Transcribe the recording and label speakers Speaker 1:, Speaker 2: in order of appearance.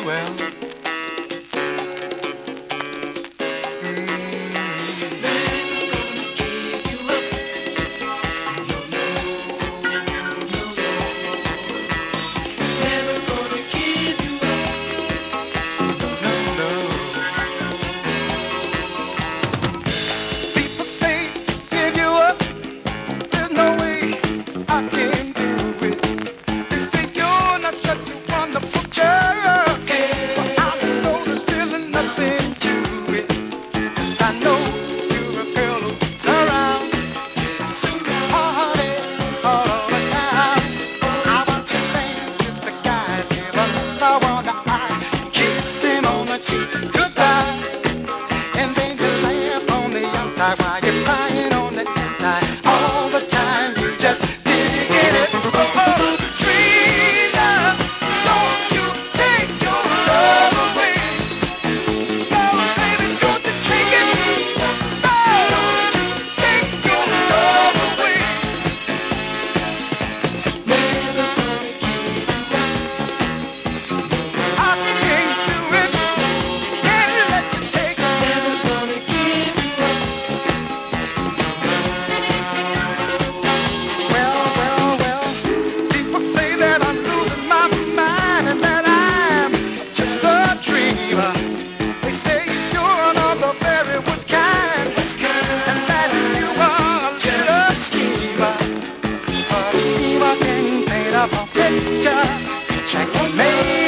Speaker 1: well. While you're crying on the inside, all the time you just digging it. Oh, sweet love, don't you take your love away. No, baby, don't you take it. No, don't you take your love away. Never gonna give you up. I can't do it. Can't let you take it. Never gonna give you up. Picture, check me.